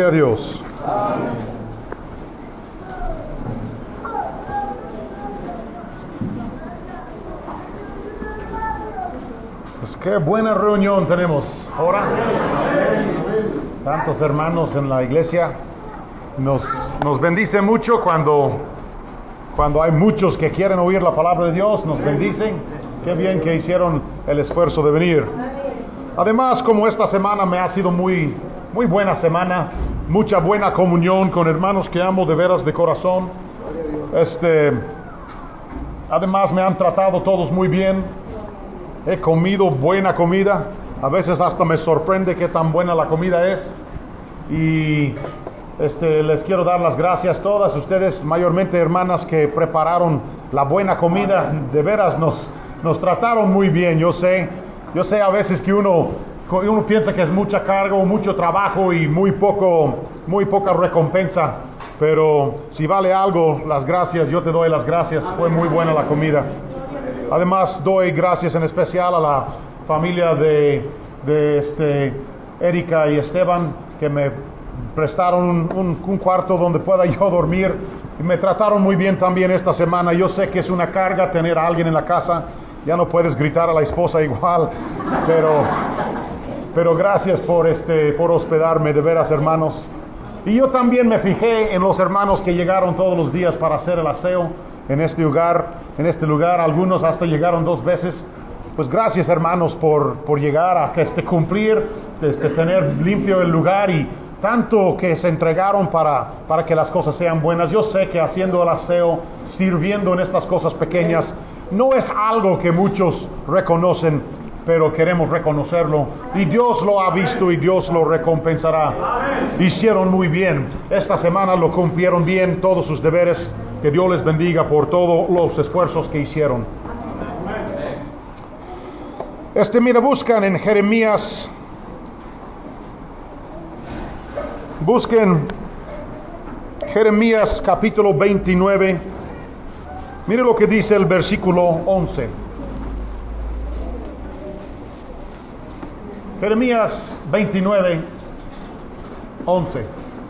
Gloria a Dios. Pues qué buena reunión tenemos ahora. Tantos hermanos en la iglesia. Nos bendice mucho cuando hay muchos que quieren oír la palabra de Dios. Nos bendicen. Qué bien que hicieron el esfuerzo de venir. Además, como esta semana me ha sido muy buena semana, mucha buena comunión con hermanos que amo de veras de corazón. Además me han tratado todos muy bien. He comido buena comida. A veces hasta me sorprende qué tan buena la comida es. Y les quiero dar las gracias a todas ustedes, mayormente hermanas que prepararon la buena comida. De veras nos trataron muy bien. Yo sé a veces que uno piensa que es mucha carga o mucho trabajo y muy poca recompensa, pero si vale algo, las gracias, yo te doy las gracias. Fue muy buena la comida. Además doy gracias en especial a la familia de Erika y Esteban, que me prestaron un cuarto donde pueda yo dormir, y me trataron muy bien también esta semana. Yo sé que es una carga tener a alguien en la casa. Ya no puedes gritar a la esposa igual, pero gracias por hospedarme, de veras, hermanos. Y yo también me fijé en los hermanos que llegaron todos los días para hacer el aseo en este lugar. Algunos hasta llegaron 2 veces. Pues gracias, hermanos, por llegar a cumplir, tener limpio el lugar, y tanto que se entregaron para que las cosas sean buenas. Yo sé que haciendo el aseo, sirviendo en estas cosas pequeñas, no es algo que muchos reconocen, pero queremos reconocerlo, y Dios lo ha visto y Dios lo recompensará. Hicieron muy bien. Esta semana lo cumplieron bien, todos sus deberes. Que Dios les bendiga por todos los esfuerzos que hicieron. Buscan en Jeremías. Busquen Jeremías capítulo 29. Mire lo que dice el versículo 11. Jeremías 29, 11.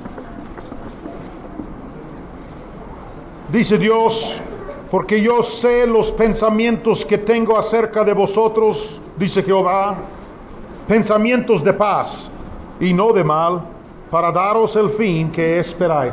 Dice Dios: porque yo sé los pensamientos que tengo acerca de vosotros, dice Jehová, pensamientos de paz y no de mal, para daros el fin que esperáis.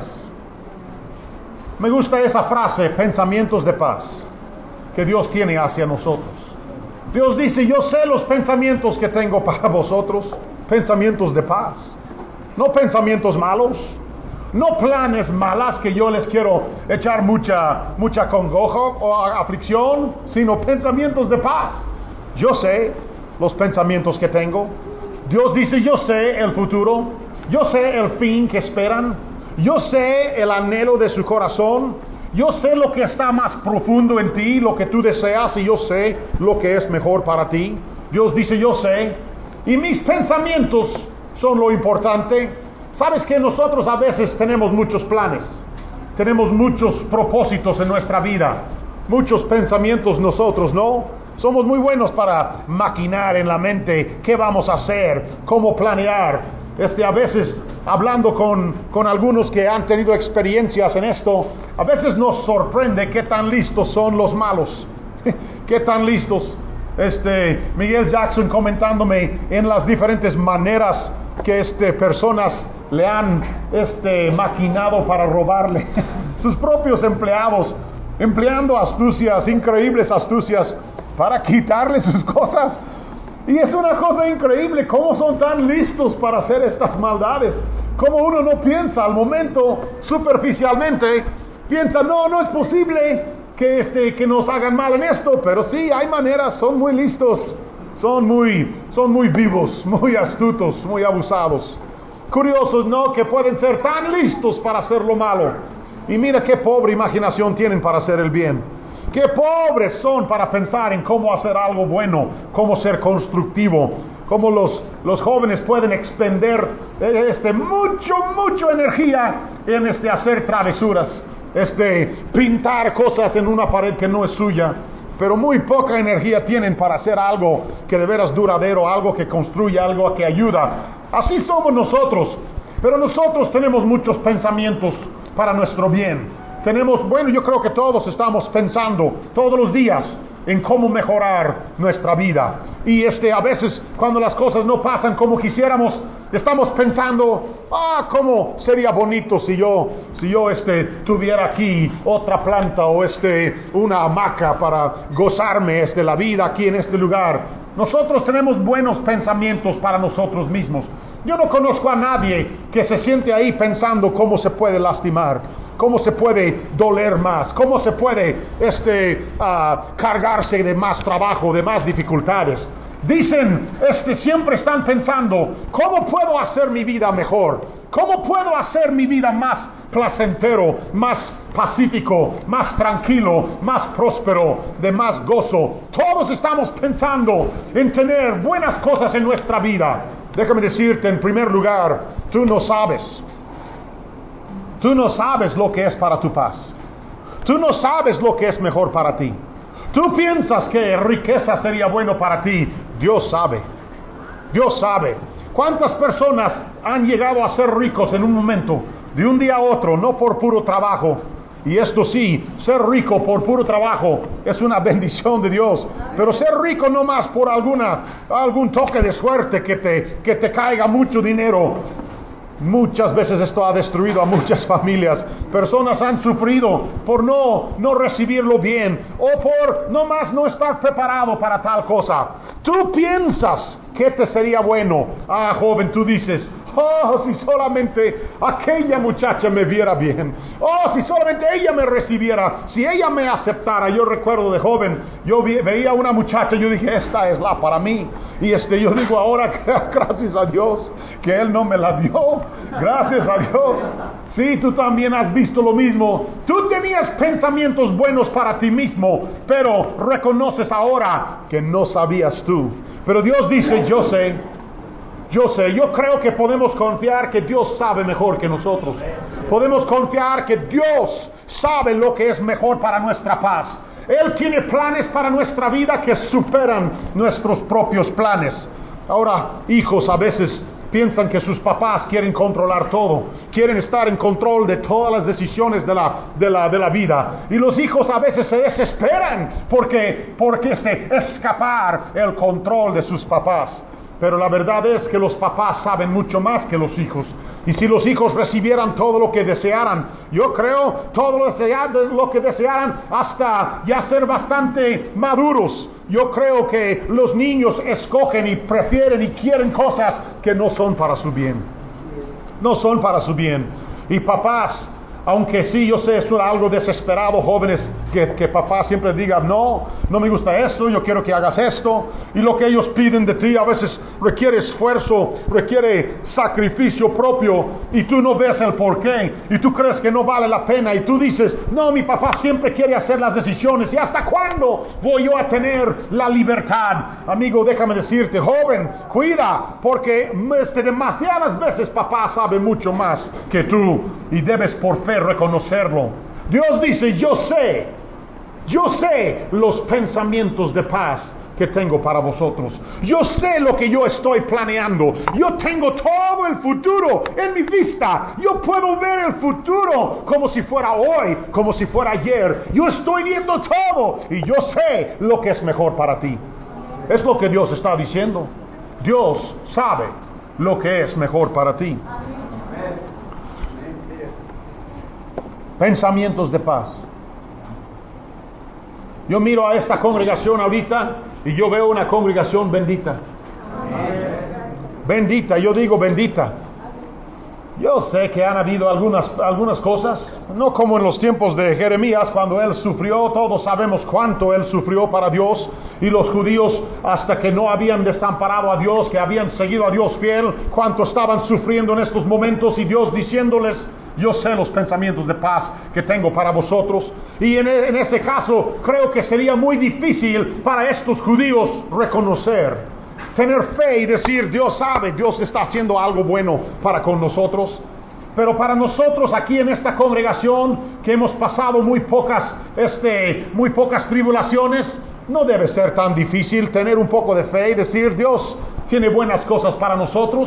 Me gusta esa frase, pensamientos de paz, que Dios tiene hacia nosotros. Dios dice: yo sé los pensamientos que tengo para vosotros, pensamientos de paz, no pensamientos malos, no planes malas que yo les quiero echar mucha congoja o aflicción, sino pensamientos de paz. Yo sé los pensamientos que tengo. Dios dice: yo sé el futuro, yo sé el fin que esperan, yo sé el anhelo de su corazón, yo sé lo que está más profundo en ti, lo que tú deseas, y yo sé lo que es mejor para ti. Dios dice: yo sé, y mis pensamientos son lo importante. Sabes que nosotros a veces tenemos muchos planes, tenemos muchos propósitos en nuestra vida, muchos pensamientos nosotros, ¿no? Somos muy buenos para maquinar en la mente qué vamos a hacer, cómo planear. A veces, hablando con algunos que han tenido experiencias en esto, a veces nos sorprende qué tan listos son los malos, qué tan listos. Miguel Jackson comentándome en las diferentes maneras que personas le han maquinado para robarle sus propios empleados, empleando astucias, increíbles astucias, para quitarle sus cosas. Y es una cosa increíble cómo son tan listos para hacer estas maldades. Como uno no piensa al momento, superficialmente, piensa: no es posible que nos hagan mal en esto, pero sí, hay maneras. Son muy listos, son muy vivos, muy astutos, muy abusados. Curiosos, ¿no?, que pueden ser tan listos para hacer lo malo. Y mira qué pobre imaginación tienen para hacer el bien. Qué pobres son para pensar en cómo hacer algo bueno, cómo ser constructivo, cómo los jóvenes pueden expender mucho energía en hacer travesuras, pintar cosas en una pared que no es suya, pero muy poca energía tienen para hacer algo que de veras duradero, algo que construye, algo que ayuda. Así somos nosotros. Pero nosotros tenemos muchos pensamientos para nuestro bien. Yo creo que todos estamos pensando todos los días en cómo mejorar nuestra vida. Y a veces cuando las cosas no pasan como quisiéramos, estamos pensando, cómo sería bonito si yo tuviera aquí otra planta o una hamaca para gozarme la vida aquí en este lugar. Nosotros tenemos buenos pensamientos para nosotros mismos. Yo no conozco a nadie que se siente ahí pensando cómo se puede lastimar, cómo se puede doler más, cómo se puede cargarse de más trabajo, de más dificultades. Dicen, siempre están pensando, ¿cómo puedo hacer mi vida mejor? ¿Cómo puedo hacer mi vida más placentero, más pacífico, más tranquilo, más próspero, de más gozo? Todos estamos pensando en tener buenas cosas en nuestra vida. Déjame decirte, en primer lugar, tú no sabes lo que es para tu paz. Tú no sabes lo que es mejor para ti. Tú piensas que riqueza sería bueno para ti. Dios sabe. Dios sabe. ¿Cuántas personas han llegado a ser ricos en un momento, de un día a otro, no por puro trabajo? Y esto sí, ser rico por puro trabajo es una bendición de Dios. Pero ser rico no más por algún toque de suerte que te caiga mucho dinero. Muchas veces esto ha destruido a muchas familias. Personas han sufrido por no recibirlo bien, o por no estar preparado para tal cosa. Tú piensas que te sería bueno. Joven, tú dices, si solamente aquella muchacha me viera bien. Si solamente ella me recibiera, si ella me aceptara. Yo recuerdo de joven, yo veía una muchacha y yo dije, esta es la para mí. Y yo digo ahora, gracias a Dios que Él no me la dio. Gracias a Dios. Sí, tú también has visto lo mismo. Tú tenías pensamientos buenos para ti mismo, pero reconoces ahora que no sabías tú. Pero Dios dice, yo sé, yo creo que podemos confiar que Dios sabe mejor que nosotros. Podemos confiar que Dios sabe lo que es mejor para nuestra paz. Él tiene planes para nuestra vida que superan nuestros propios planes. Ahora, hijos a veces piensan que sus papás quieren controlar todo, quieren estar en control de todas las decisiones de la vida. Y los hijos a veces se desesperan porque se escapar el control de sus papás. Pero la verdad es que los papás saben mucho más que los hijos. Y si los hijos recibieran todo lo que desearan, yo creo todo lo que desearan hasta ya ser bastante maduros, yo creo que los niños escogen y prefieren y quieren cosas que no son para su bien. No son para su bien. Y papás, aunque sí, yo sé, es algo desesperado, jóvenes, que papá siempre diga, no me gusta esto, yo quiero que hagas esto. Y lo que ellos piden de ti a veces requiere esfuerzo, requiere sacrificio propio, y tú no ves el porqué, y tú crees que no vale la pena, y tú dices, no, mi papá siempre quiere hacer las decisiones, ¿y hasta cuándo voy yo a tener la libertad? Amigo, déjame decirte, joven, cuida, porque demasiadas veces papá sabe mucho más que tú, y debes por fe reconocerlo. Dios dice, yo sé los pensamientos de paz que tengo para vosotros. Yo sé lo que yo estoy planeando. Yo tengo todo el futuro en mi vista. Yo puedo ver el futuro como si fuera hoy, como si fuera ayer. Yo estoy viendo todo y yo sé lo que es mejor para ti. Es lo que Dios está diciendo. Dios sabe lo que es mejor para ti. Pensamientos de paz. Yo miro a esta congregación ahorita y yo veo una congregación bendita. Bendita, yo digo bendita. Yo sé que han habido algunas cosas, no como en los tiempos de Jeremías, cuando él sufrió. Todos sabemos cuánto él sufrió para Dios, y los judíos, hasta que no habían desamparado a Dios, que habían seguido a Dios fiel, cuánto estaban sufriendo en estos momentos, y Dios diciéndoles, yo sé los pensamientos de paz que tengo para vosotros. Y en este caso creo que sería muy difícil para estos judíos reconocer, tener fe y decir, Dios sabe, Dios está haciendo algo bueno para con nosotros. Pero para nosotros aquí en esta congregación, que hemos pasado muy pocas tribulaciones, no debe ser tan difícil tener un poco de fe y decir, Dios tiene buenas cosas para nosotros.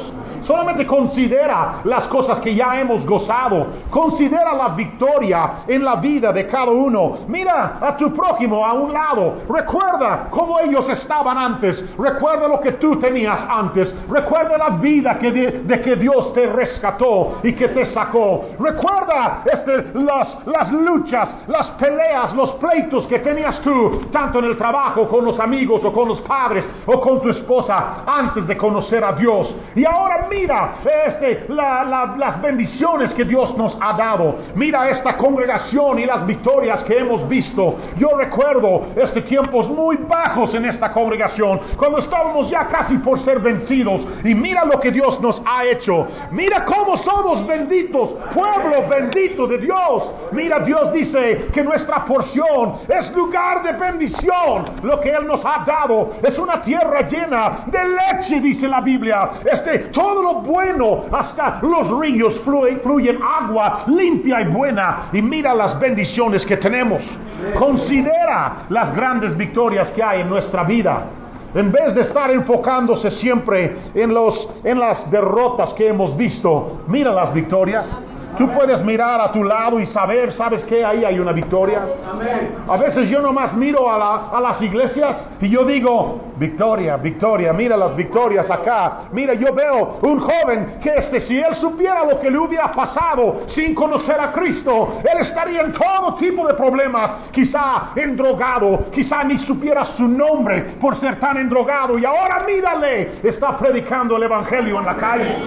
Solamente considera las cosas que ya hemos gozado. Considera la victoria en la vida de cada uno. Mira a tu prójimo a un lado. Recuerda cómo ellos estaban antes. Recuerda lo que tú tenías antes. Recuerda la vida de que Dios te rescató y que te sacó. Recuerda las luchas, las peleas, los pleitos que tenías tú, tanto en el trabajo, con los amigos o con los padres o con tu esposa, antes de conocer a Dios. Y ahora mira las bendiciones que Dios nos ha dado. Mira esta congregación y las victorias que hemos visto. Yo recuerdo tiempos muy bajos en esta congregación, cuando estábamos ya casi por ser vencidos. Y mira lo que Dios nos ha hecho. Mira cómo somos benditos, pueblo bendito de Dios. Mira, Dios dice que nuestra porción es lugar de bendición. Lo que Él nos ha dado es una tierra llena de leche, dice la Biblia. Todo lo bueno, hasta los ríos fluyen agua limpia y buena. Y mira las bendiciones que tenemos. Considera las grandes victorias que hay en nuestra vida. En vez de estar enfocándose siempre en las derrotas que hemos visto, mira las victorias. Tú puedes mirar a tu lado y ¿sabes qué? Ahí hay una victoria. A veces yo nomás miro a las iglesias y yo digo, victoria, victoria, mira las victorias acá. Mira, yo veo un joven que si él supiera lo que le hubiera pasado sin conocer a Cristo, él estaría en todo tipo de problemas, quizá endrogado, quizá ni supiera su nombre por ser tan endrogado, y ahora mírale, está predicando el evangelio en la calle.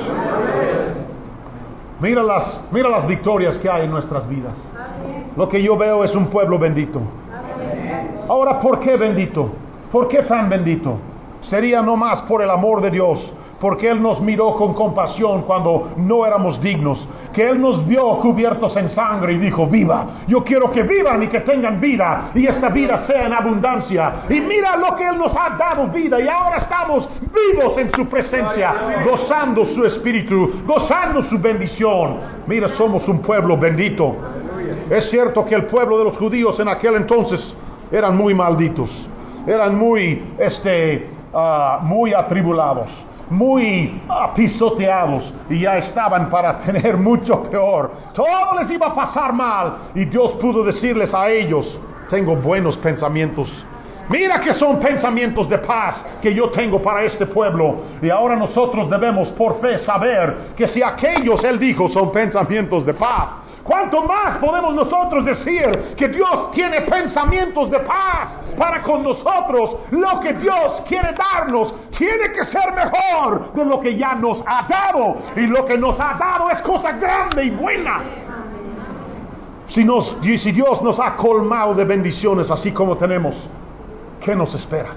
Mira las victorias que hay en nuestras vidas. Lo que yo veo es un pueblo bendito. Ahora, ¿por qué bendito? ¿Por qué tan bendito? Sería no más por el amor de Dios, porque Él nos miró con compasión cuando no éramos dignos, que Él nos vio cubiertos en sangre y dijo, viva, yo quiero que vivan y que tengan vida, y esta vida sea en abundancia. Y mira lo que Él nos ha dado vida, y ahora estamos vivos en su presencia, gozando su espíritu, gozando su bendición. Mira, somos un pueblo bendito. Es cierto que el pueblo de los judíos en aquel entonces eran muy malditos, eran muy atribulados, muy pisoteados, y ya estaban para tener mucho peor. Todo les iba a pasar mal, y Dios pudo decirles a ellos, tengo buenos pensamientos. Mira que son pensamientos de paz que yo tengo para este pueblo. Y ahora nosotros debemos por fe saber que si aquellos, Él dijo, son pensamientos de paz, ¿cuánto más podemos nosotros decir que Dios tiene pensamientos de paz para con nosotros? Lo que Dios quiere darnos tiene que ser mejor de lo que ya nos ha dado. Y lo que nos ha dado es cosa grande y buena. Si Dios nos ha colmado de bendiciones así como tenemos, ¿qué nos espera?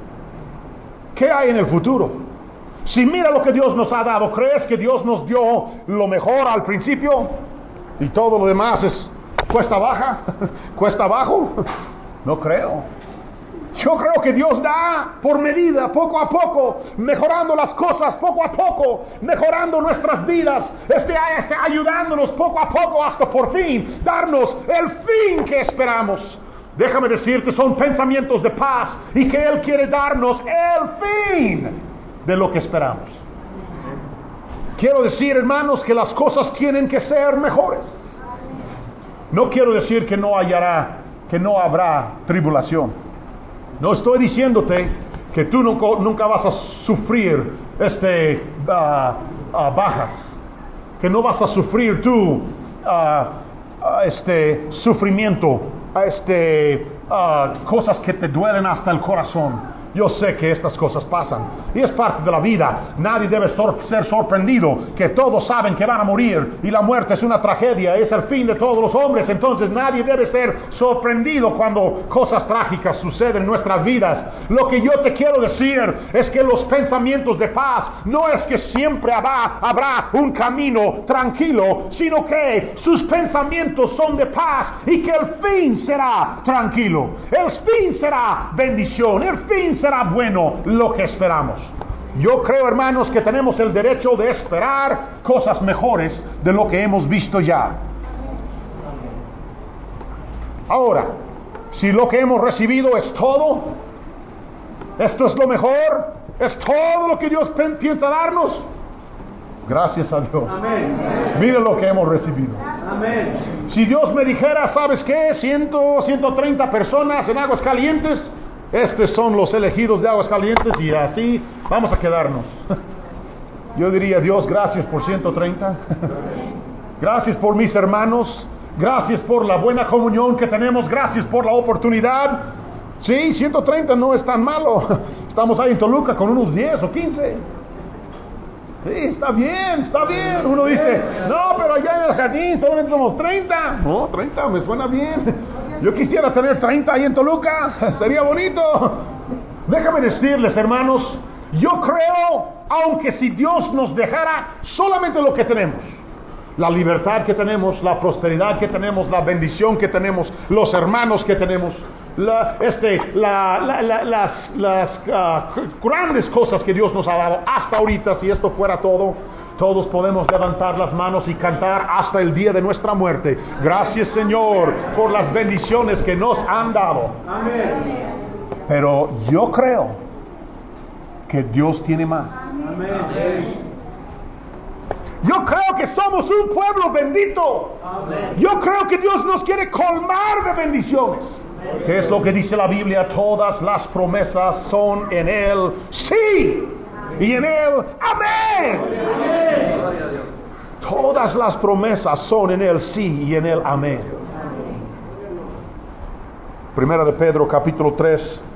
¿Qué hay en el futuro? Si mira lo que Dios nos ha dado, ¿crees que Dios nos dio lo mejor al principio? Y todo lo demás es cuesta baja, cuesta abajo. No creo. Yo creo que Dios da por medida, poco a poco, mejorando las cosas poco a poco, mejorando nuestras vidas, ayudándonos poco a poco hasta por fin darnos el fin que esperamos. Déjame decirte, son pensamientos de paz y que Él quiere darnos el fin de lo que esperamos. Quiero decir, hermanos, que las cosas tienen que ser mejores. No quiero decir que no habrá tribulación. No estoy diciéndote que tú nunca vas a sufrir bajas, que no vas a sufrir tú sufrimiento, cosas que te duelen hasta el corazón. Yo sé que estas cosas pasan y es parte de la vida. Nadie debe ser sorprendido, que todos saben que van a morir y la muerte es una tragedia, es el fin de todos los hombres. Entonces nadie debe ser sorprendido cuando cosas trágicas suceden en nuestras vidas. Lo que yo te quiero decir es que los pensamientos de paz no es que siempre habrá un camino tranquilo, sino que sus pensamientos son de paz y que el fin será tranquilo, el fin será bendición, el fin será bueno, lo que esperamos. Yo creo, hermanos, que tenemos el derecho de esperar cosas mejores de lo que hemos visto ya. Ahora, si lo que hemos recibido es todo, esto es lo mejor, es todo lo que Dios piensa darnos, Gracias a Dios. Mire lo que hemos recibido. Si Dios me dijera, ¿sabes qué? 130 personas en Aguascalientes. Estos son los elegidos de Aguascalientes y así vamos a quedarnos. Yo diría, Dios, gracias por 130. Gracias por mis hermanos. Gracias por la buena comunión que tenemos. Gracias por la oportunidad. Sí, 130 no es tan malo. Estamos ahí en Toluca con unos 10 o 15. Sí, está bien, está bien. Uno dice, no, pero allá en el jardín solamente somos 30. No, 30 me suena bien. Yo quisiera tener 30 ahí en Toluca. Sería bonito. Déjame decirles, hermanos, yo creo, aunque si Dios nos dejara solamente lo que tenemos, la libertad que tenemos, la prosperidad que tenemos, la bendición que tenemos, los hermanos que tenemos, las grandes cosas que Dios nos ha dado hasta ahorita, si esto fuera todo, todos podemos levantar las manos y cantar hasta el día de nuestra muerte. Gracias, Señor, por las bendiciones que nos han dado. Amén. Pero yo creo que Dios tiene más. Amén. Yo creo que somos un pueblo bendito. Amén. Yo creo que Dios nos quiere colmar de bendiciones. ¿Qué es lo que dice la Biblia? Todas las promesas son en Él sí, y en Él amén. Todas las promesas son en Él sí, y en Él amén. Primera de Pedro, capítulo 3.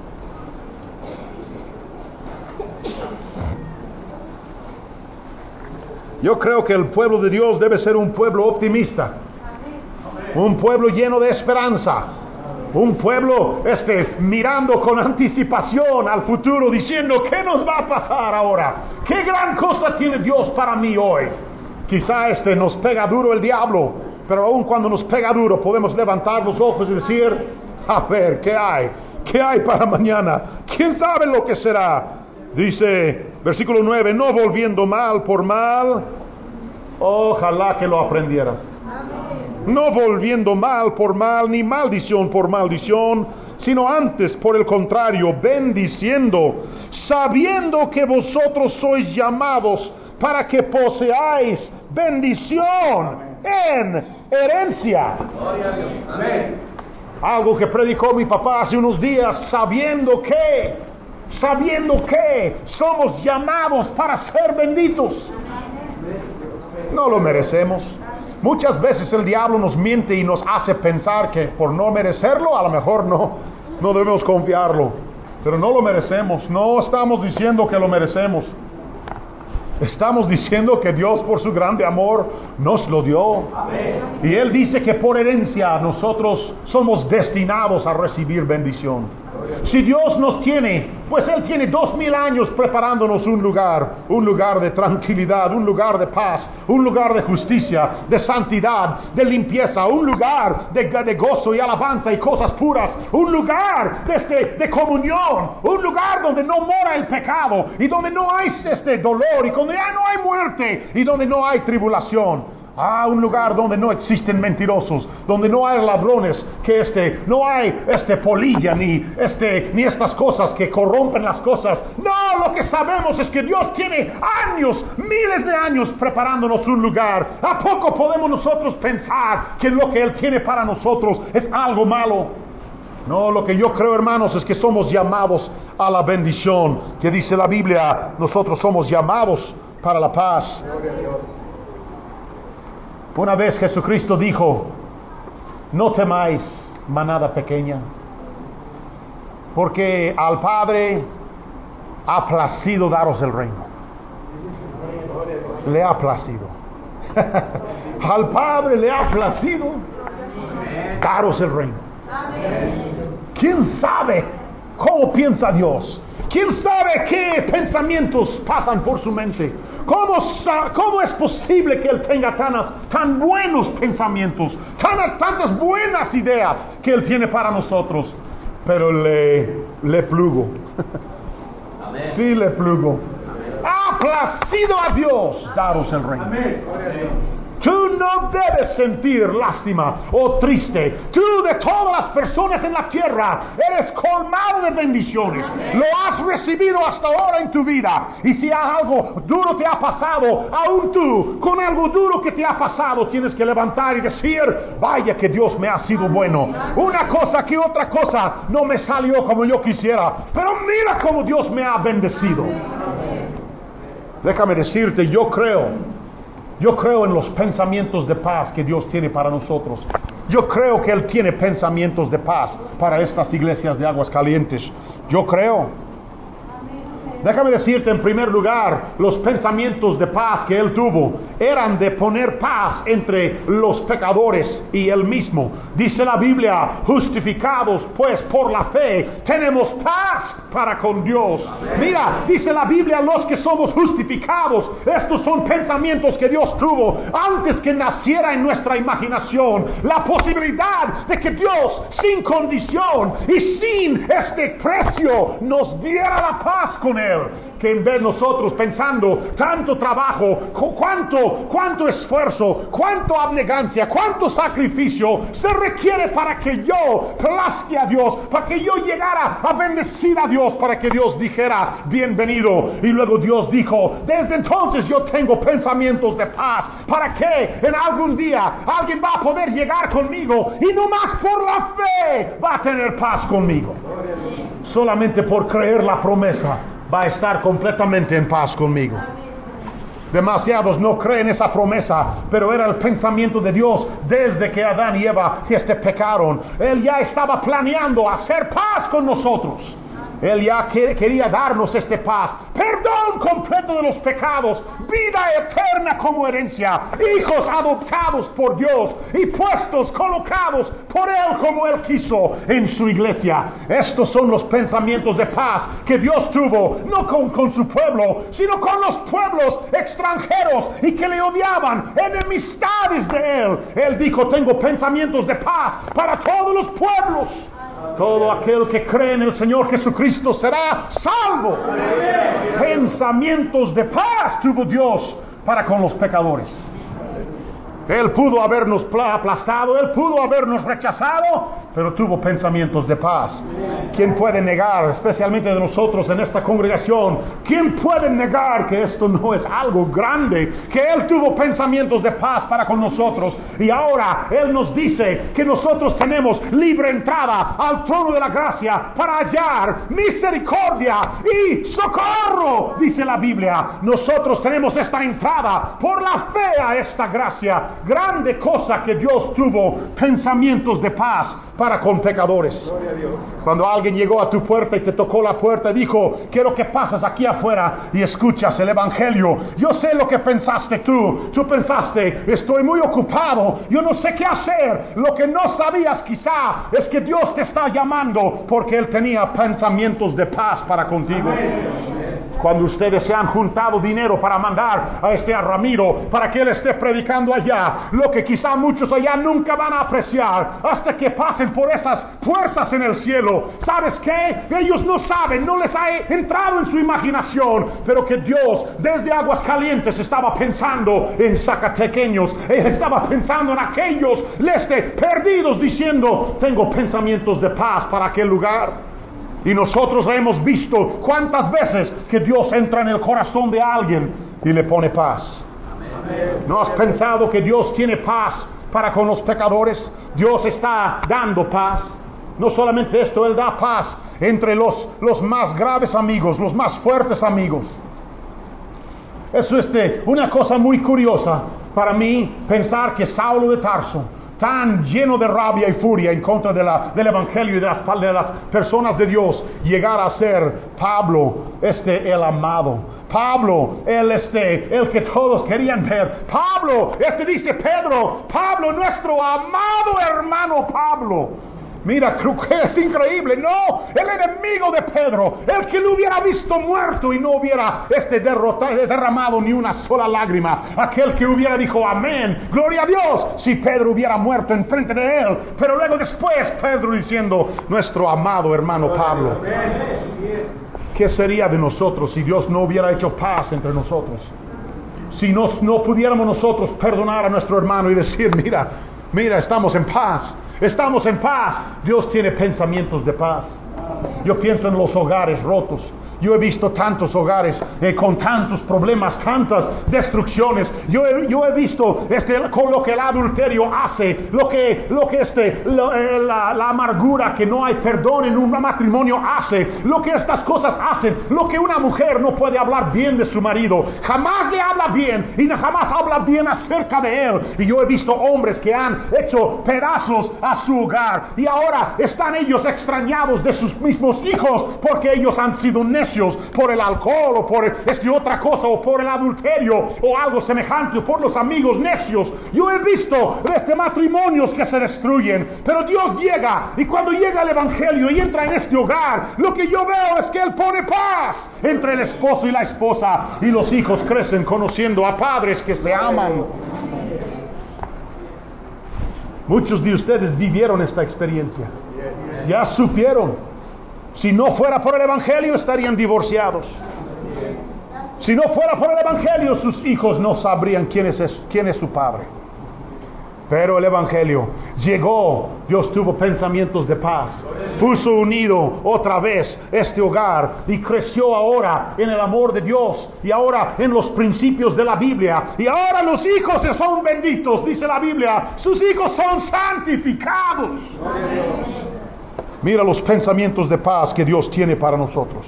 Yo creo que el pueblo de Dios debe ser un pueblo optimista, un pueblo lleno de esperanza, un pueblo mirando con anticipación al futuro, diciendo, ¿qué nos va a pasar ahora? ¿Qué gran cosa tiene Dios para mí hoy? Quizá nos pega duro el diablo, pero aun cuando nos pega duro podemos levantar los ojos y decir, a ver, ¿qué hay? ¿Qué hay para mañana? ¿Quién sabe lo que será? Dice, versículo 9, no volviendo mal por mal. Ojalá que lo aprendieras. No volviendo mal por mal, ni maldición por maldición, sino antes, por el contrario, bendiciendo, sabiendo que vosotros sois llamados para que poseáis bendición en herencia. Algo que predicó mi papá hace unos días, sabiendo que somos llamados para ser benditos. No lo merecemos. Muchas veces el diablo nos miente y nos hace pensar que por no merecerlo, a lo mejor no debemos confiarlo. Pero no lo merecemos. No estamos diciendo que lo merecemos. Estamos diciendo que Dios, por su grande amor, nos lo dio. Y Él dice que por herencia nosotros somos destinados a recibir bendición. Si Dios nos tiene, pues Él tiene 2000 años preparándonos un lugar de tranquilidad, un lugar de paz, un lugar de justicia, de santidad, de limpieza, un lugar de gozo y alabanza y cosas puras, un lugar de comunión, un lugar donde no mora el pecado y donde no hay dolor y donde ya no hay muerte y donde no hay tribulación. Un lugar donde no existen mentirosos, donde no hay ladrones, que no hay polilla ni estas cosas que corrompen las cosas. No, lo que sabemos es que Dios tiene años, miles de años preparándonos un lugar. ¿A poco podemos nosotros pensar que lo que Él tiene para nosotros es algo malo? No, lo que yo creo, hermanos, es que somos llamados a la bendición, que dice la Biblia, nosotros somos llamados para la paz. Una vez Jesucristo dijo, no temáis, manada pequeña, porque al Padre ha placido daros el reino. Le ha placido. Al Padre le ha placido daros el reino. ¿Quién sabe cómo piensa Dios? ¿Quién sabe qué pensamientos pasan por su mente? ¿Cómo es posible que Él tenga tan buenos pensamientos, tantas buenas ideas que Él tiene para nosotros? Pero le plugo. Amén. Sí, le plugo. Ha placido a Dios daros el reino. Amén. Tú no debes sentir lástima o triste. Tú, de todas las personas en la tierra, eres colmado de bendiciones. Lo has recibido hasta ahora en tu vida. Y si algo duro te ha pasado, aún tú, con algo duro que te ha pasado, tienes que levantar y decir: vaya que Dios me ha sido bueno. Una cosa que otra cosa no me salió como yo quisiera, pero mira cómo Dios me ha bendecido. Déjame decirte, yo creo en los pensamientos de paz que Dios tiene para nosotros. Yo creo que Él tiene pensamientos de paz para estas iglesias de Aguascalientes. Yo creo. Déjame decirte, en primer lugar, los pensamientos de paz que Él tuvo eran de poner paz entre los pecadores y Él mismo. Dice la Biblia: justificados pues por la fe, tenemos paz para con Dios. Mira, dice la Biblia, los que somos justificados, estos son pensamientos que Dios tuvo antes que naciera en nuestra imaginación. La posibilidad de que Dios, sin condición y sin este precio, nos diera la paz con Él. Que en vez de nosotros pensando tanto trabajo, cuánto esfuerzo, cuánto abnegancia, cuánto sacrificio se requiere para que yo plazque a Dios, para que yo llegara a bendecir a Dios, para que Dios dijera: bienvenido. Y luego Dios dijo: desde entonces yo tengo pensamientos de paz, para que en algún día alguien va a poder llegar conmigo y no más por la fe va a tener paz conmigo. Solamente por creer la promesa va a estar completamente en paz conmigo. Demasiados no creen esa promesa, pero era el pensamiento de Dios desde que Adán y Eva pecaron. Él ya estaba planeando hacer paz con nosotros. Él ya quería darnos paz, perdón completo de los pecados, vida eterna como herencia, hijos adoptados por Dios y puestos, colocados por Él como Él quiso en su iglesia. Estos son los pensamientos de paz que Dios tuvo, no con su pueblo, sino con los pueblos extranjeros y que le odiaban, enemistades de Él. Él dijo: tengo pensamientos de paz para todos los pueblos. Todo aquel que cree en el Señor Jesucristo será salvo. Pensamientos de paz tuvo Dios para con los pecadores. Él pudo habernos aplastado, Él pudo habernos rechazado, pero tuvo pensamientos de paz. ¿Quién puede negar, especialmente de nosotros en esta congregación, quién puede negar que esto no es algo grande? Que Él tuvo pensamientos de paz para con nosotros, y ahora Él nos dice que nosotros tenemos libre entrada al trono de la gracia para hallar misericordia y socorro, dice la Biblia. Nosotros tenemos esta entrada por la fe a esta gracia. Grande cosa que Dios tuvo pensamientos de paz para con pecadores. Cuando alguien llegó a tu puerta y te tocó la puerta y dijo: quiero que pases aquí afuera y escuchas el evangelio. Yo sé lo que pensaste tú. Tú pensaste: estoy muy ocupado, yo no sé qué hacer. Lo que no sabías quizá es que Dios te está llamando porque Él tenía pensamientos de paz para contigo. Cuando ustedes se han juntado dinero para mandar a Ramiro para que él esté predicando allá, lo que quizá muchos allá nunca van a apreciar hasta que pasen por esas puertas en el cielo. ¿Sabes qué? Ellos no saben, no les ha entrado en su imaginación, pero que Dios desde Aguascalientes estaba pensando en zacatequeños, estaba pensando en aquellos perdidos, diciendo: tengo pensamientos de paz para aquel lugar. Y nosotros hemos visto cuántas veces que Dios entra en el corazón de alguien y le pone paz. ¿No has pensado que Dios tiene paz para con los pecadores? Dios está dando paz. No solamente esto, Él da paz entre los más graves amigos, los más fuertes amigos. Eso es una cosa muy curiosa para mí, pensar que Saulo de Tarso, tan lleno de rabia y furia en contra del evangelio y de las personas de Dios, llegar a ser Pablo, el amado. Pablo, el que todos querían ver. Pablo, dice Pedro, Pablo, nuestro amado hermano Pablo. Mira, creo que es increíble. No, el enemigo de Pedro, el que lo hubiera visto muerto y no hubiera derramado ni una sola lágrima, aquel que hubiera dicho amén, gloria a Dios, si Pedro hubiera muerto enfrente de él. Pero luego después Pedro diciendo: nuestro amado hermano Pablo. ¿Qué sería de nosotros si Dios no hubiera hecho paz entre nosotros? si no pudiéramos nosotros perdonar a nuestro hermano y decir, mira, estamos en paz, Dios tiene pensamientos de paz. Yo pienso en los hogares rotos. Yo he visto tantos hogares con tantos problemas, tantas destrucciones. Yo he visto con lo que el adulterio hace, la amargura, que no hay perdón en un matrimonio hace, lo que estas cosas hacen, lo que una mujer no puede hablar bien de su marido, jamás le habla bien y jamás habla bien acerca de él. Y yo he visto hombres que han hecho pedazos a su hogar y ahora están ellos extrañados de sus mismos hijos porque ellos han sido necios por el alcohol o por otra cosa o por el adulterio o algo semejante o por los amigos necios. Yo he visto matrimonios que se destruyen, pero Dios llega, y cuando llega el evangelio y entra en este hogar, lo que yo veo es que Él pone paz entre el esposo y la esposa, y los hijos crecen conociendo a padres que se aman. Muchos de ustedes vivieron esta experiencia, ya supieron. Si no fuera por el evangelio, estarían divorciados. Si no fuera por el evangelio, sus hijos no sabrían quién es su padre. Pero el evangelio llegó, Dios tuvo pensamientos de paz, puso unido otra vez este hogar y creció ahora en el amor de Dios y ahora en los principios de la Biblia, y ahora los hijos son benditos, dice la Biblia, sus hijos son santificados. Mira los pensamientos de paz que Dios tiene para nosotros.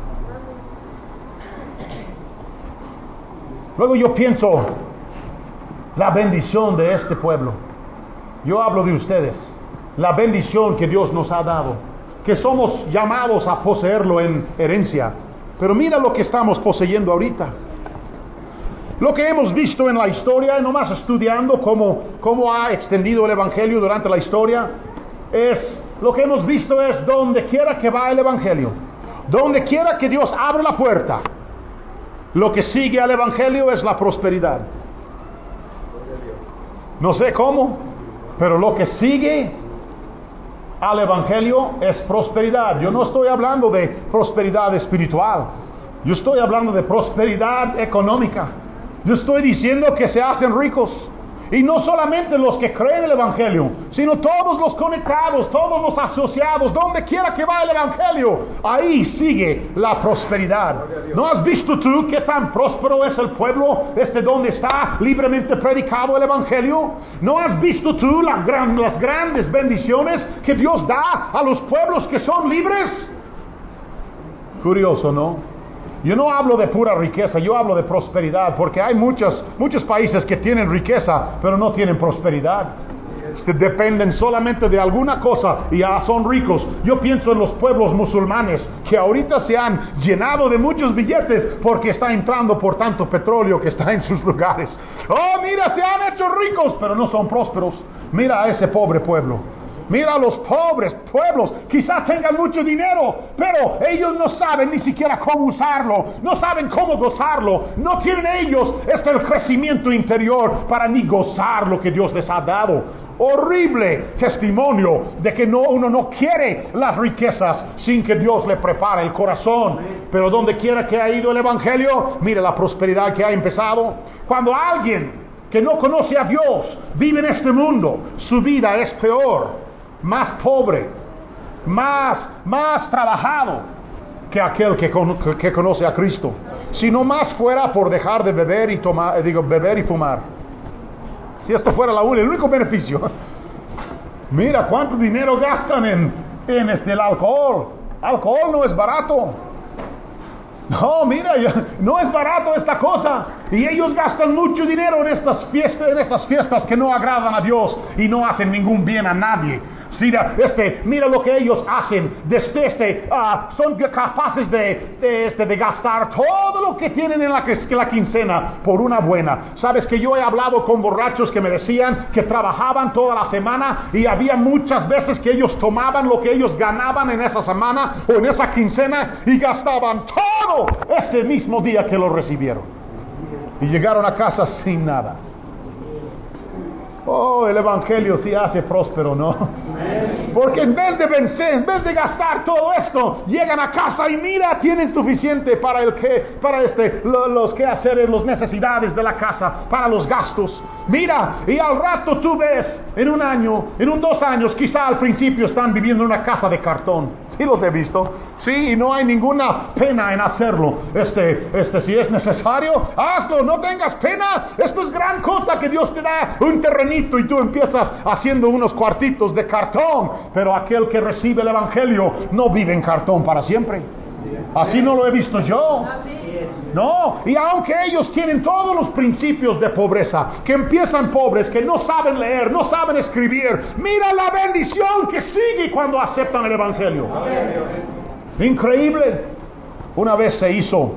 Luego yo pienso la bendición de este pueblo. Yo hablo de ustedes, la bendición que Dios nos ha dado, que somos llamados a poseerlo en herencia. Pero mira lo que estamos poseyendo ahorita. Lo que hemos visto en la historia, nomás estudiando cómo ha extendido el evangelio durante la historia, lo que hemos visto es donde quiera que va el evangelio, donde quiera que Dios abre la puerta, lo que sigue al evangelio es la prosperidad. No sé cómo, pero lo que sigue al evangelio es prosperidad. Yo no estoy hablando de prosperidad espiritual, yo estoy hablando de prosperidad económica. Yo estoy diciendo que se hacen ricos. Y no solamente los que creen el evangelio, sino todos los conectados, todos los asociados, donde quiera que va el evangelio, ahí sigue la prosperidad. ¿No has visto tú qué tan próspero es el pueblo donde está libremente predicado el evangelio? ¿No has visto tú las grandes bendiciones que Dios da a los pueblos que son libres? Curioso, ¿no? Yo no hablo de pura riqueza, yo hablo de prosperidad, porque hay muchos países que tienen riqueza, pero no tienen prosperidad. Dependen solamente de alguna cosa y ya son ricos. Yo pienso en los pueblos musulmanes que ahorita se han llenado de muchos billetes porque está entrando por tanto petróleo que está en sus lugares. Oh, mira, se han hecho ricos, pero no son prósperos. Mira a ese pobre pueblo. Mira a los pobres pueblos, quizás tengan mucho dinero, pero ellos no saben ni siquiera cómo usarlo, no saben cómo gozarlo, no tienen ellos el crecimiento interior para ni gozar lo que Dios les ha dado. Horrible testimonio de que uno no quiere las riquezas sin que Dios le prepare el corazón. Pero donde quiera que ha ido el evangelio, mire la prosperidad que ha empezado. Cuando alguien que no conoce a Dios vive en este mundo, su vida es peor, más pobre, más trabajado que aquel que conoce a Cristo. Si no más fuera por dejar de beber y fumar. Si esto fuera el único beneficio. Mira cuánto dinero gastan en el alcohol. Alcohol no es barato. No, mira, no es barato esta cosa. Y ellos gastan mucho dinero en estas fiestas que no agradan a Dios y no hacen ningún bien a nadie. Mira lo que ellos hacen. Son capaces de gastar todo lo que tienen en la quincena por una buena. Sabes que yo he hablado con borrachos que me decían que trabajaban toda la semana y había muchas veces que ellos tomaban lo que ellos ganaban en esa semana o en esa quincena y gastaban todo ese mismo día que lo recibieron. Y llegaron a casa sin nada. Oh, el evangelio sí hace próspero, ¿no? Porque en vez de vencer, en vez de gastar todo esto, llegan a casa y mira, tienen suficiente para los quehaceres, las necesidades de la casa, para los gastos. Mira, y al rato tú ves, en un año, en 2 años, quizá al principio están viviendo en una casa de cartón. Sí los he visto. Sí, y no hay ninguna pena en hacerlo. Si es necesario, hazlo, no tengas pena. Esto es gran cosa que Dios te da un terrenito y tú empiezas haciendo unos cuartitos de cartón. Pero aquel que recibe el Evangelio no vive en cartón para siempre. Así no lo he visto yo. No, y aunque ellos tienen todos los principios de pobreza, que empiezan pobres, que no saben leer, no saben escribir, mira la bendición que sigue cuando aceptan el Evangelio. Increíble. Una vez se hizo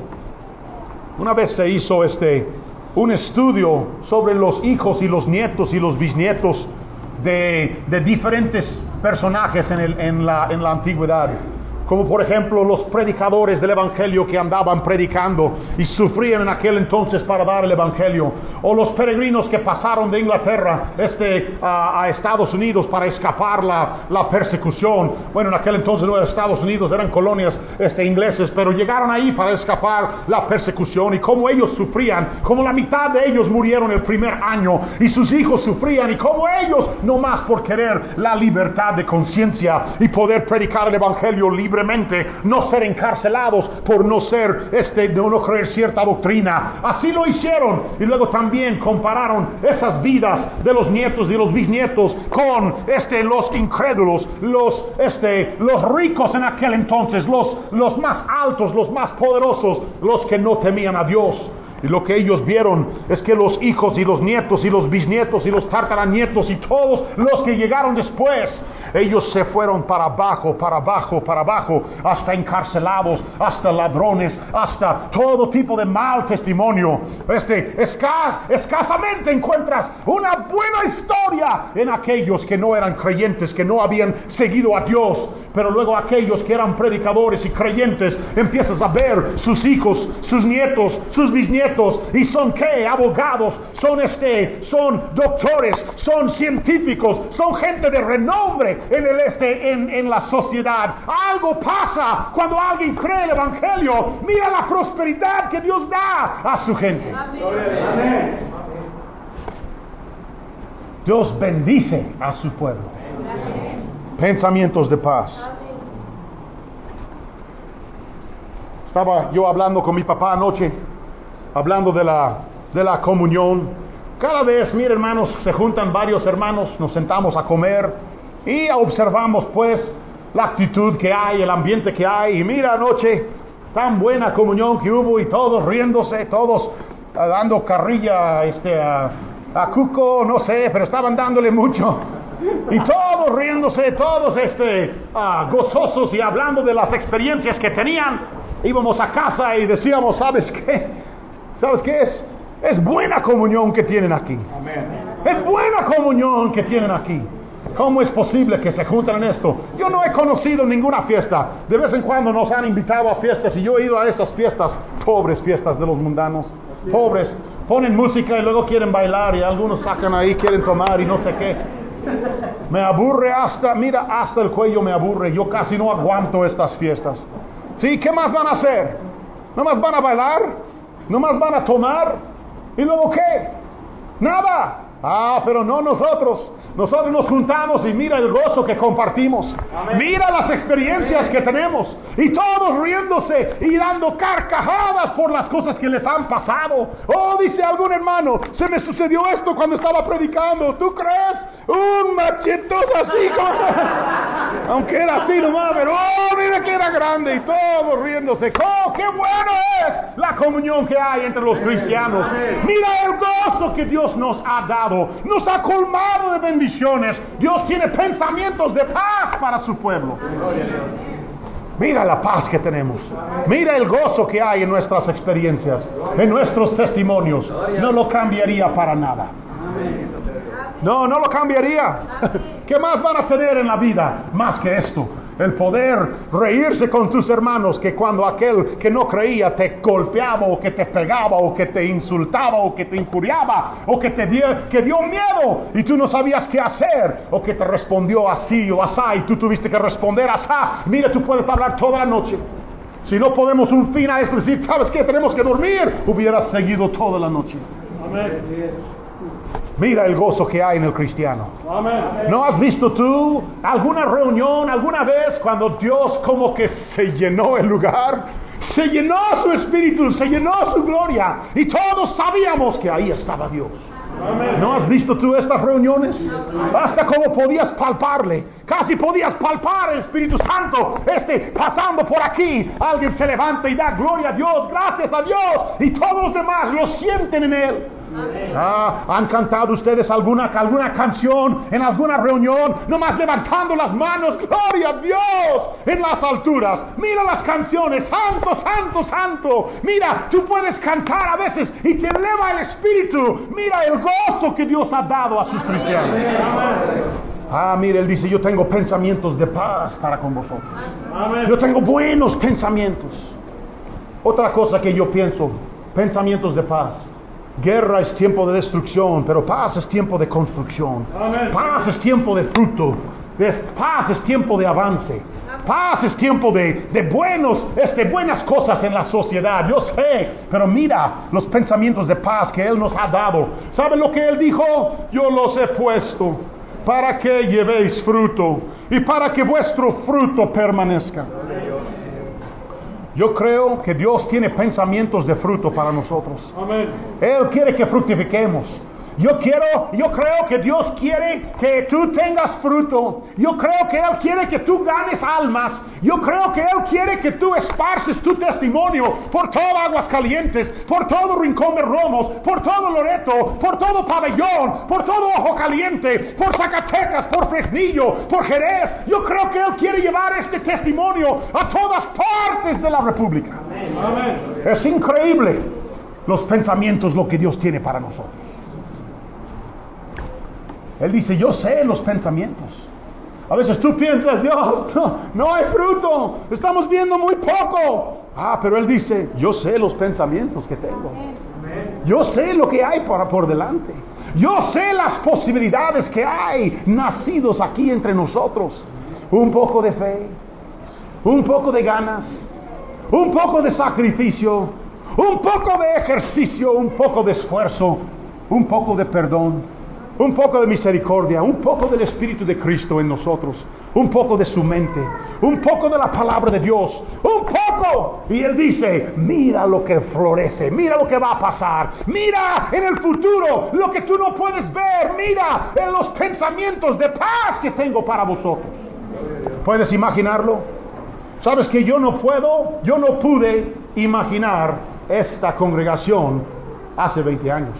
un estudio sobre los hijos y los nietos y los bisnietos de diferentes personajes en la antigüedad. Como por ejemplo los predicadores del Evangelio que andaban predicando y sufrían en aquel entonces para dar el Evangelio, o los peregrinos que pasaron de Inglaterra a Estados Unidos para escapar la persecución. Bueno, en aquel entonces no eran Estados Unidos, eran colonias ingleses, pero llegaron ahí para escapar la persecución, y como ellos sufrían, como la mitad de ellos murieron el primer año, y sus hijos sufrían, y como ellos, no más por querer la libertad de conciencia y poder predicar el Evangelio libremente, no ser encarcelados por no creer cierta doctrina. Así lo hicieron, y luego también compararon esas vidas de los nietos y los bisnietos con los incrédulos, los ricos en aquel entonces, los más altos, los más poderosos, los que no temían a Dios. Y lo que ellos vieron es que los hijos y los nietos y los bisnietos y los tartaranietos y todos los que llegaron después, ellos se fueron para abajo, hasta encarcelados, hasta ladrones, hasta todo tipo de mal testimonio. Escasamente encuentras una buena historia en aquellos que no eran creyentes, que no habían seguido a Dios. Pero luego aquellos que eran predicadores y creyentes, empiezas a ver sus hijos, sus nietos, sus bisnietos, y son ¿qué? Abogados, son doctores, son científicos, son gente de renombre en la sociedad. Algo pasa cuando alguien cree el Evangelio. Mira la prosperidad que Dios da a su gente. Amén. Dios bendice a su pueblo. Pensamientos de paz. Estaba yo hablando con mi papá anoche, hablando de la comunión. Cada vez, miren hermanos, se juntan varios hermanos, nos sentamos a comer y observamos pues la actitud que hay, el ambiente que hay. Y mira anoche, tan buena comunión que hubo, y todos riéndose, todos dando carrilla a Cuco, no sé, pero estaban dándole mucho. Y todos riéndose, todos gozosos y hablando de las experiencias que tenían. Íbamos a casa y decíamos, ¿sabes qué? Es buena comunión que tienen aquí. Amén. Es buena comunión que tienen aquí. ¿Cómo es posible que se juntan en esto? Yo no he conocido ninguna fiesta. De vez en cuando nos han invitado a fiestas y yo he ido a esas fiestas, pobres fiestas de los mundanos, pobres. Ponen música y luego quieren bailar, y algunos sacan ahí, quieren tomar y no sé qué. Me aburre hasta el cuello me aburre. Yo casi no aguanto estas fiestas. ¿Sí? ¿Qué más van a hacer? ¿No más van a bailar? ¿No más van a tomar? ¿Y luego qué? Nada. Pero no nosotros. Nosotros nos juntamos y mira el gozo que compartimos. Amén. Mira las experiencias que tenemos. Y todos riéndose y dando carcajadas por las cosas que les han pasado. Dice algún hermano, se me sucedió esto cuando estaba predicando. ¿Tú crees? Un machetoso así como... Aunque era así nomás, pero mira que era grande, y todos riéndose. ¡Qué bueno es la comunión que hay entre los cristianos! Mira el gozo que Dios nos ha dado. Nos ha colmado de bendiciones. Dios tiene pensamientos de paz para su pueblo. Mira la paz que tenemos. Mira el gozo que hay en nuestras experiencias, en nuestros testimonios. No lo cambiaría para nada. No lo cambiaría. ¿Qué más van a tener en la vida más que esto? El poder reírse con tus hermanos, que cuando aquel que no creía te golpeaba o que te pegaba o que te insultaba o que te injuriaba o que dio miedo y tú no sabías qué hacer, o que te respondió así o asá y tú tuviste que responder asá. Mira, tú puedes hablar toda la noche. Si no ponemos un fin a esto, decir, ¿sabes qué? Tenemos que dormir. Hubieras seguido toda la noche. Amén. Mira el gozo que hay en el cristiano. Amén. ¿No has visto tú alguna reunión, alguna vez, cuando Dios como que se llenó el lugar? Se llenó su espíritu, se llenó su gloria, y todos sabíamos que ahí estaba Dios. Amén. ¿No has visto tú estas reuniones? Hasta como podías palparle, casi podías palpar el Espíritu Santo pasando por aquí. Alguien se levanta y da gloria a Dios, gracias a Dios, y todos los demás lo sienten en él. ¿Han cantado ustedes alguna canción en alguna reunión, nomás levantando las manos? ¡Gloria a Dios en las alturas! Mira las canciones, santo, santo, santo. Mira, tú puedes cantar a veces y te eleva el espíritu. Mira el gozo que Dios ha dado a sus cristianos. Mira, él dice, yo tengo pensamientos de paz para con vosotros. Yo tengo buenos pensamientos. Otra cosa que yo pienso, pensamientos de paz. Guerra es tiempo de destrucción, pero paz es tiempo de construcción. Amén. Paz es tiempo de fruto. Paz es tiempo de avance. Paz es tiempo de buenas cosas en la sociedad. Yo sé, pero mira los pensamientos de paz que Él nos ha dado. ¿Saben lo que Él dijo? Yo los he puesto para que llevéis fruto y para que vuestro fruto permanezca. Yo creo que Dios tiene pensamientos de fruto para nosotros. Amén. Él quiere que fructifiquemos. Yo creo que Dios quiere que tú tengas fruto. Yo creo que Él quiere que tú ganes almas. Yo creo que Él quiere que tú esparces tu testimonio por todo Aguascalientes, por todo Rincón de Romos, por todo Loreto, por todo Pabellón, por todo Ojo Caliente, por Zacatecas, por Fresnillo, por Jerez. Yo creo que Él quiere llevar este testimonio a todas partes de la República. Amén. Es increíble los pensamientos, lo que Dios tiene para nosotros. Él dice, yo sé los pensamientos. A veces tú piensas, Dios, no hay fruto, estamos viendo muy poco. Pero Él dice, yo sé los pensamientos que tengo. Yo sé lo que hay por delante. Yo sé las posibilidades que hay nacidos aquí entre nosotros. Un poco de fe, un poco de ganas, un poco de sacrificio, un poco de ejercicio, un poco de esfuerzo, un poco de perdón, un poco de misericordia, un poco del Espíritu de Cristo en nosotros, un poco de su mente, un poco de la palabra de Dios, un poco. Y Él dice, mira lo que florece, mira lo que va a pasar, mira en el futuro lo que tú no puedes ver, mira en los pensamientos de paz que tengo para vosotros. ¿Puedes imaginarlo? Sabes que yo no pude imaginar esta congregación hace 20 años.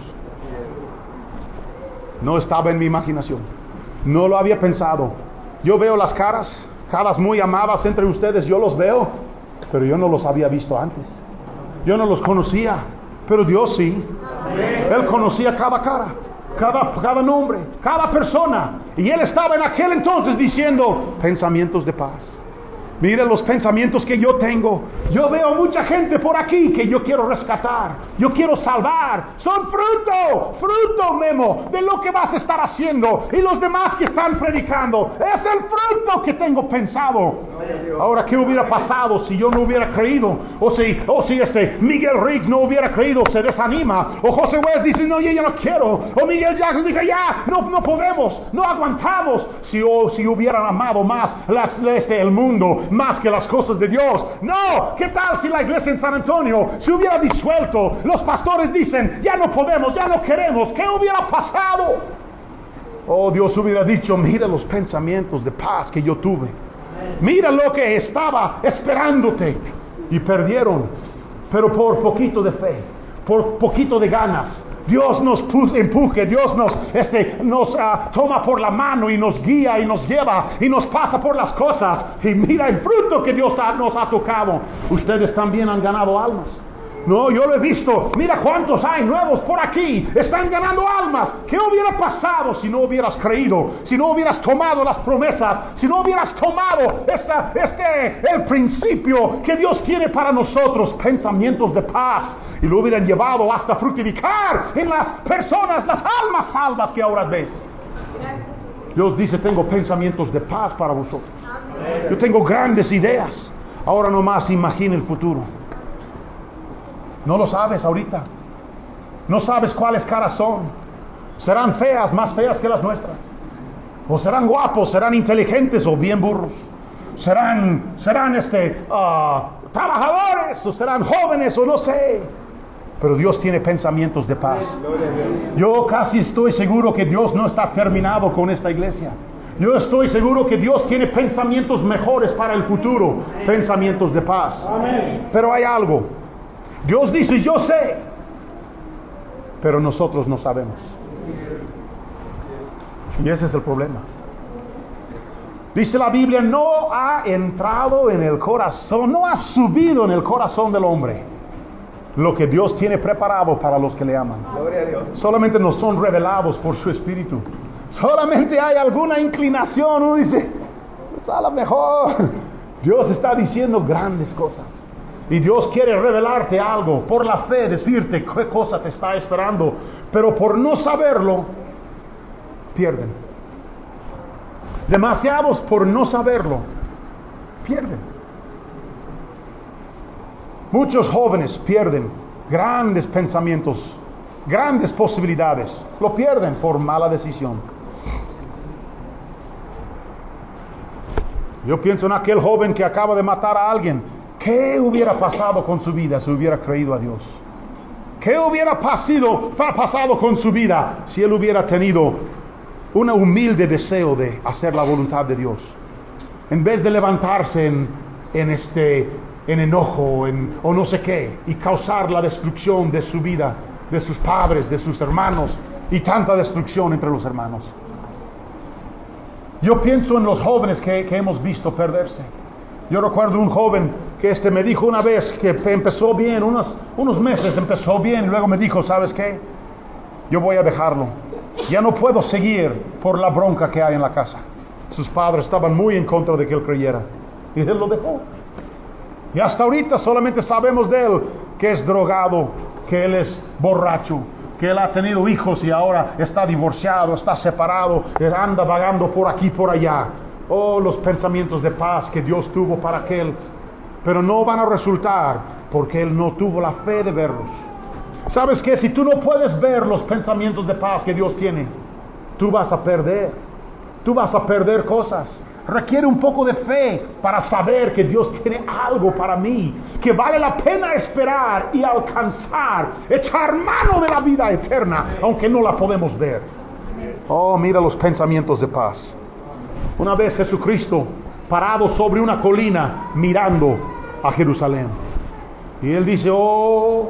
No estaba en mi imaginación. No lo había pensado. Yo veo las caras muy amadas entre ustedes, yo los veo, pero yo no los había visto antes. Yo no los conocía, pero Dios sí. Él conocía cada cara, cada nombre, cada persona. Y Él estaba en aquel entonces diciendo, pensamientos de paz. Mira los pensamientos que yo tengo. Yo veo mucha gente por aquí que yo quiero rescatar, yo quiero salvar. Son fruto, Memo, de lo que vas a estar haciendo. Y los demás que están predicando, es el fruto que tengo pensado. Ahora, ¿qué hubiera pasado si yo no hubiera creído? O si Miguel Rick no hubiera creído, se desanima. O José West dice, no, yo no quiero. O Miguel Jackson dice, ya, no podemos, no aguantamos. Si hubieran amado más el mundo, más que las cosas de Dios. No, ¿qué tal si la iglesia en San Antonio se hubiera disuelto? Los pastores dicen, ya no podemos, ya no queremos. ¿Qué hubiera pasado? Oh, Dios hubiera dicho, mira los pensamientos de paz que yo tuve. Mira lo que estaba esperándote. Y perdieron, pero por poquito de fe, por poquito de ganas. Dios nos empuje, Dios nos toma por la mano y nos guía y nos lleva y nos pasa por las cosas. Y mira el fruto que Dios nos ha tocado. Ustedes también han ganado almas. No, yo lo he visto. Mira cuántos hay nuevos por aquí. Están ganando almas. ¿Qué hubiera pasado si no hubieras creído? Si no hubieras tomado las promesas. Si no hubieras tomado el principio que Dios tiene para nosotros. Pensamientos de paz. Y lo hubieran llevado hasta fructificar en las personas, las almas salvas que ahora ves. Dios dice, tengo pensamientos de paz para vosotros. Yo tengo grandes ideas. Ahora nomás imagina el futuro. No lo sabes ahorita. No sabes cuáles caras son. Serán feas, más feas que las nuestras. O serán guapos, serán inteligentes o bien burros. Serán trabajadores o serán jóvenes o no sé. Pero Dios tiene pensamientos de paz. Yo casi estoy seguro que Dios no está terminado con esta iglesia. Yo estoy seguro que Dios tiene pensamientos mejores para el futuro. Pensamientos de paz. Pero hay algo. Dios dice, yo sé, pero nosotros no sabemos. Y ese es el problema. Dice la Biblia, no ha entrado en el corazón, no ha subido en el corazón del hombre lo que Dios tiene preparado para los que le aman. Gloria a Dios. Solamente nos son revelados por su Espíritu. Solamente hay alguna inclinación, uno dice, pues a lo mejor Dios está diciendo grandes cosas. Y Dios quiere revelarte algo, por la fe, decirte qué cosa te está esperando. Pero por no saberlo, pierden. Demasiados por no saberlo, pierden. Muchos jóvenes pierden grandes pensamientos, grandes posibilidades. Lo pierden por mala decisión. Yo pienso en aquel joven que acaba de matar a alguien. ¿Qué hubiera pasado con su vida si hubiera creído a Dios? ¿Qué hubiera pasado con su vida si él hubiera tenido un humilde deseo de hacer la voluntad de Dios? En vez de levantarse en enojo o no sé qué y causar la destrucción de su vida, de sus padres, de sus hermanos y tanta destrucción entre los hermanos. Yo pienso en los jóvenes que hemos visto perderse. Yo recuerdo un joven que me dijo una vez que empezó bien, unos meses empezó bien, y luego me dijo, ¿sabes qué? Yo voy a dejarlo. Ya no puedo seguir por la bronca que hay en la casa. Sus padres estaban muy en contra de que él creyera. Y él lo dejó. Y hasta ahorita solamente sabemos de él que es drogado, que él es borracho, que él ha tenido hijos y ahora está divorciado, está separado, él anda vagando por aquí, por allá. Oh, los pensamientos de paz que Dios tuvo para aquel, pero no van a resultar porque él no tuvo la fe de verlos. ¿Sabes qué? Si tú no puedes ver los pensamientos de paz que Dios tiene, tú vas a perder. Tú vas a perder cosas. Requiere un poco de fe para saber que Dios tiene algo para mí, que vale la pena esperar y alcanzar, echar mano de la vida eterna, aunque no la podemos ver. Oh, mira los pensamientos de paz. Una vez Jesucristo parado sobre una colina mirando a Jerusalén. Y él dice, oh,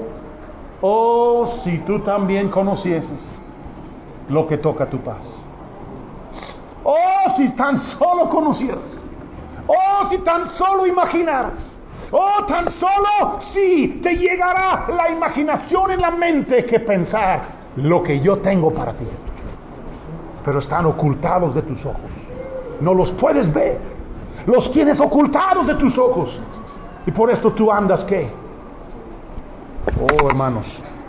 si tú también conocieses lo que toca tu paz. Oh, si tan solo conocieras. Oh, si tan solo imaginaras. Oh, tan solo si te llegara la imaginación en la mente que pensar lo que yo tengo para ti. Pero están ocultados de tus ojos. No los puedes ver. Los tienes ocultados de tus ojos. Y por esto tú andas, ¿qué? Oh, hermanos.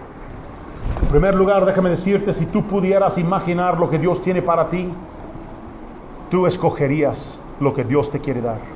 En primer lugar, déjame decirte, si tú pudieras imaginar lo que Dios tiene para ti, tú escogerías lo que Dios te quiere dar.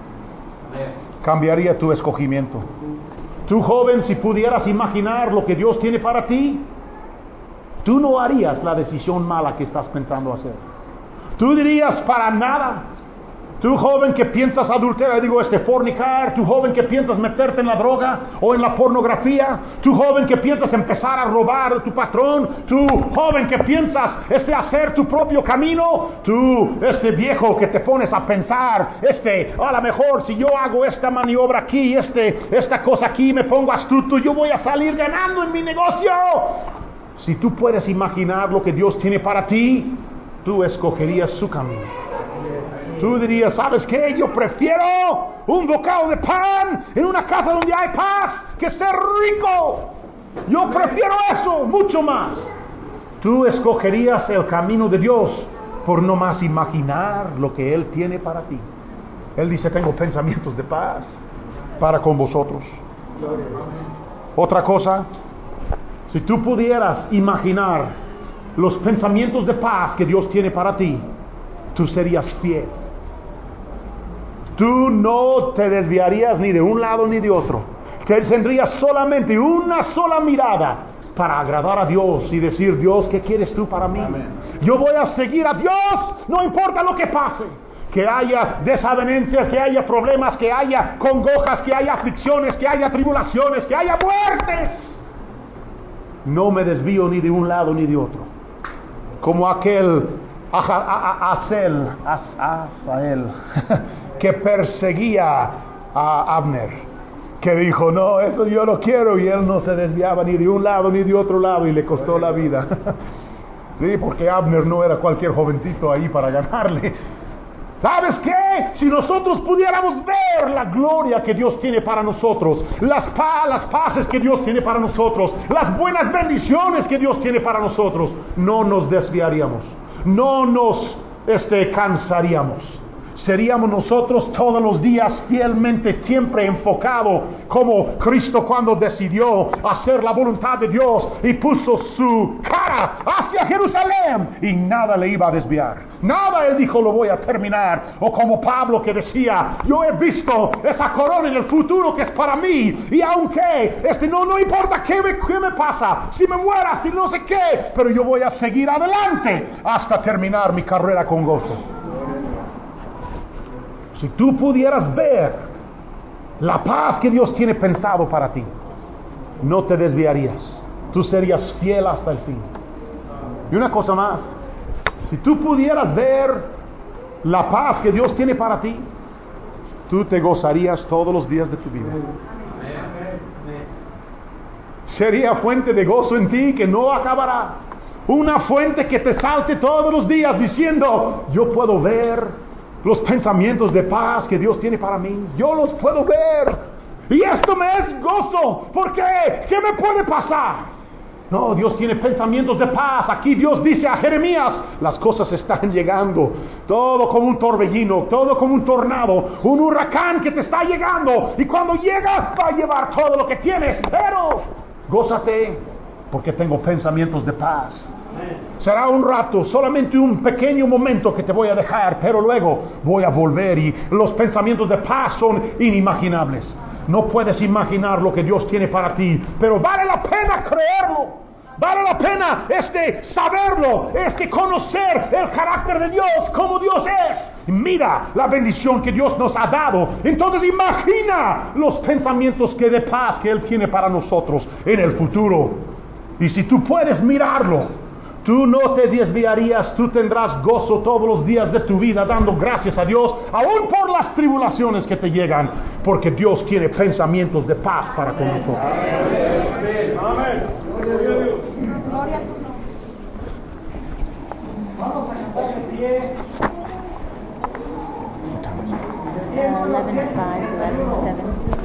Cambiaría tu escogimiento. Tú, joven, si pudieras imaginar lo que Dios tiene para ti, tú no harías la decisión mala que estás pensando hacer. Tú dirías, para nada. Tú, joven, que piensas adulterar, fornicar. Tú, joven, que piensas meterte en la droga o en la pornografía. Tú, joven, que piensas empezar a robar a tu patrón. Tú, joven, que piensas hacer tu propio camino. Tú, viejo que te pones a pensar, a lo mejor si yo hago esta maniobra aquí, esta cosa aquí, me pongo astuto, yo voy a salir ganando en mi negocio. Si tú puedes imaginar lo que Dios tiene para ti, tú escogerías su camino. Tú dirías, ¿sabes qué? Yo prefiero un bocado de pan en una casa donde hay paz que ser rico. Yo prefiero eso mucho más. Tú escogerías el camino de Dios por no más imaginar lo que Él tiene para ti. Él dice, tengo pensamientos de paz para con vosotros. Otra cosa, si tú pudieras imaginar los pensamientos de paz que Dios tiene para ti, tú serías fiel. Tú no te desviarías ni de un lado ni de otro. Tendrías solamente una sola mirada para agradar a Dios y decir, Dios, ¿qué quieres tú para mí? Amén. Yo voy a seguir a Dios, no importa lo que pase. Que haya desavenencias, que haya problemas, que haya congojas, que haya aflicciones, que haya tribulaciones, que haya muertes. No me desvío ni de un lado ni de otro. Como aquel Asael que perseguía a Abner, que dijo, no, eso yo no quiero, y él no se desviaba ni de un lado ni de otro lado, y le costó la vida. Sí, porque Abner no era cualquier jovencito ahí para ganarle. ¿Sabes qué? Si nosotros pudiéramos ver la gloria que Dios tiene para nosotros, las paces que Dios tiene para nosotros, las buenas bendiciones que Dios tiene para nosotros, no nos desviaríamos, no nos cansaríamos. Seríamos nosotros todos los días fielmente siempre enfocados como Cristo cuando decidió hacer la voluntad de Dios y puso su cara hacia Jerusalén y nada le iba a desviar. Nada, él dijo, lo voy a terminar. O como Pablo que decía, yo he visto esa corona en el futuro que es para mí, y aunque no importa qué me pasa, si me muera, si no sé qué, pero yo voy a seguir adelante hasta terminar mi carrera con gozo. Si tú pudieras ver la paz que Dios tiene pensado para ti, no te desviarías. Tú serías fiel hasta el fin. Y una cosa más, si tú pudieras ver la paz que Dios tiene para ti, tú te gozarías todos los días de tu vida. Sería fuente de gozo en ti que no acabará. Una fuente que te salte todos los días diciendo, yo puedo ver los pensamientos de paz que Dios tiene para mí. Yo los puedo ver. Y esto me es gozo. ¿Por qué? ¿Qué me puede pasar? No, Dios tiene pensamientos de paz. Aquí Dios dice a Jeremías, las cosas están llegando. Todo como un torbellino, todo como un tornado, un huracán que te está llegando. Y cuando llegas va a llevar todo lo que tienes. Pero gózate, porque tengo pensamientos de paz. Será un rato, solamente un pequeño momento que te voy a dejar, pero luego voy a volver y los pensamientos de paz son inimaginables. No puedes imaginar lo que Dios tiene para ti, pero vale la pena creerlo. Vale la pena saberlo, conocer el carácter de Dios, como Dios es. Mira la bendición que Dios nos ha dado. Entonces imagina los pensamientos de paz que Él tiene para nosotros en el futuro. Y si tú puedes mirarlo, tú no te desviarías, tú tendrás gozo todos los días de tu vida dando gracias a Dios, aún por las tribulaciones que te llegan, porque Dios tiene pensamientos de paz para con nosotros. Amén. Vamos a cantar de pie. 11:5, 11:7.